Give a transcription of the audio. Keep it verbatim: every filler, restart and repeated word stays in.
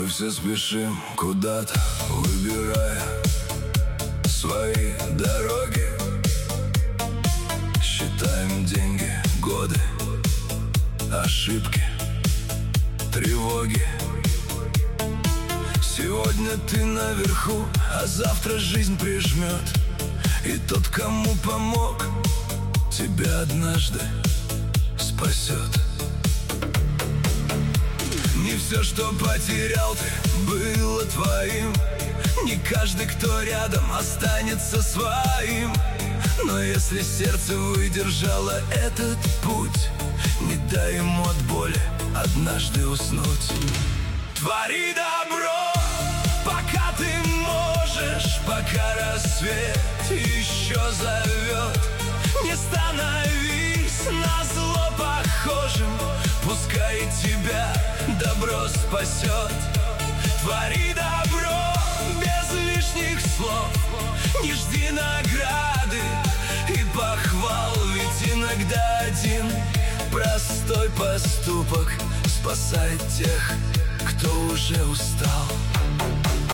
все спешим куда-то, выбирая свои дороги. Считаем деньги, годы, ошибки, тревоги. Сегодня ты наверху, а завтра жизнь прижмет, и тот, кому помог, тебя однажды спасет. Не все, что потерял ты, было твоим. Не каждый, кто рядом, останется своим. Но если сердце выдержало этот путь, не дай ему от боли однажды уснуть. Твори добро, пока ты можешь, пока рассвет еще зовет. Не становись назло похожим, пускай тебя добро спасет. Твори добро без лишних слов, не жди награды и похвал, ведь иногда один простой поступок спасает тех, кто уже устал.